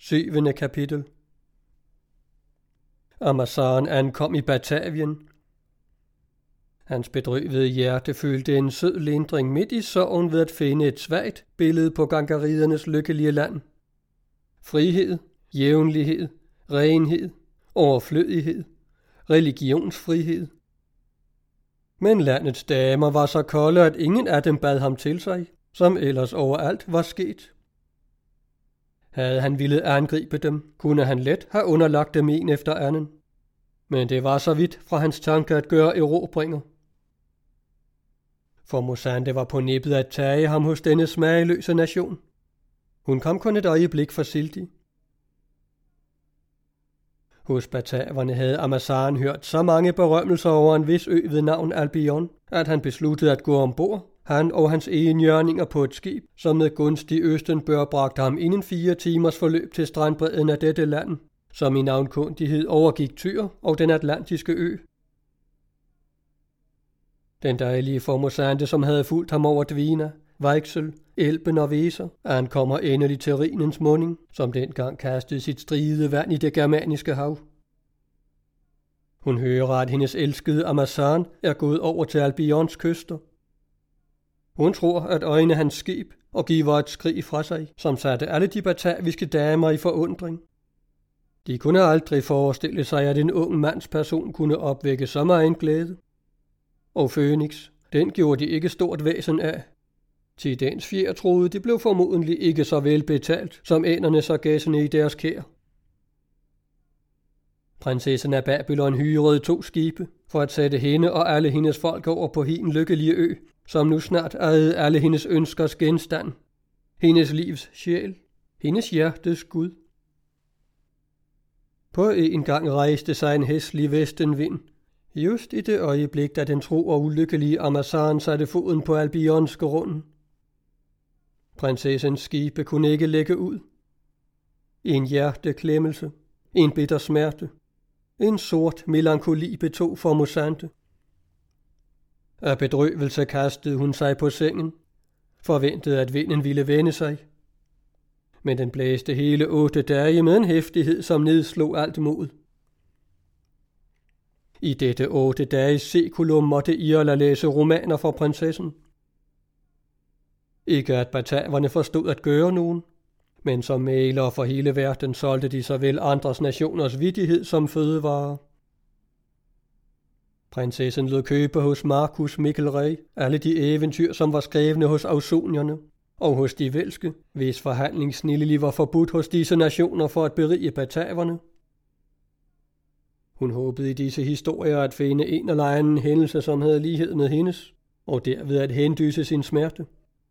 7. kapitel. Amazan ankom i Batavien. Hans bedrøvede hjerte følte en sød lindring midt i sorgen ved at finde et svagt billede på gangaridernes lykkelige land. Frihed, jævnlighed, renhed, overflødighed, religionsfrihed. Men landets damer var så kolde, at ingen af dem bad ham til sig, som ellers overalt var sket. Havde han ville angribe dem, kunne han let have underlagt dem en efter anden. Men det var så vidt fra hans tanke at gøre erobringer. Formosante var på nippet at tage ham hos denne smageløse nation. Hun kom kun et øjeblik for Sildi. Hos bataverne havde Amazan hørt så mange berømmelser over en vis ø ved navn Albion, at han besluttede at gå ombord, han og hans enhjørninger på et skib, som med gunstig østenbør bragte ham inden 4 timers forløb til strandbredden af dette land, som i navnkundighed overgik Tyr og den atlantiske ø. Den dejlige Formosante, som havde fulgt ham over Dvina, Weichsel, Elben og Weser, ankommer endelig til Rhinens munding, som dengang kastede sit stride vand i det germaniske hav. Hun hører, at hendes elskede Amazan er gået over til Albions kyster. Hun tror at øjne hans skib og giver et skrig fra sig, som satte alle de bataviske damer i forundring. De kunne aldrig forestille sig, at en ung mands person kunne opvække så meget glæde. Og Fønix, den gjorde de ikke stort væsen af. Til dens fjer troede de blev formodentlig ikke så vel betalt, som ænderne så gæssende i deres kær. Prinsessen af Babylon hyrede 2 skibe, for at sætte hende og alle hendes folk over på hin lykkelige ø, som nu snart ejede alle hendes ønskers genstand. Hendes livs sjæl, hendes hjertes Gud. På en gang rejste sig en hæslig vestenvind, just i det øjeblik, da den tro og ulykkelige Amazan satte foden på Albions grund. Prinsessens skibe kunne ikke lægge ud. En hjerteklemmelse, en bitter smerte, en sort melankoli betog Formosante. Af bedrøvelse kastede hun sig på sengen, forventede at vinden ville vende sig. Men den blæste hele 8 dage med en heftighed, som nedslog alt mod. I dette 8 dages sekulum måtte Irla læse romaner for prinsessen. Ikke at bataverne forstod at gøre nogen, men som mælere for hele verden solgte de såvel andres nationers vittighed som fødevarer. Prinsessen lod købe hos Marcus Mikkelrey alle de eventyr, som var skrevne hos ausonierne, og hos de velske, hvis forhandlingssnillelig var forbudt hos disse nationer for at berige bataverne. Hun håbede i disse historier at finde en eller anden hændelse, som havde lighed med hendes, og derved at hendyse sin smerte.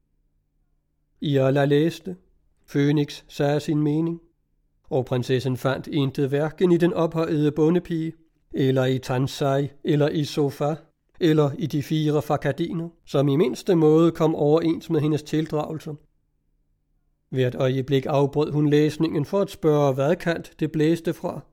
Irla læste, Fønix sagde sin mening, og prinsessen fandt intet hverken i den ophøjede bondepige, eller i Tansai, eller i Sofa, eller i de 4 fakadiner, som i mindste måde kom overens med hendes tildragelser. Hvert øjeblik afbrød hun læsningen for at spørge, hvad kant det blæste fra,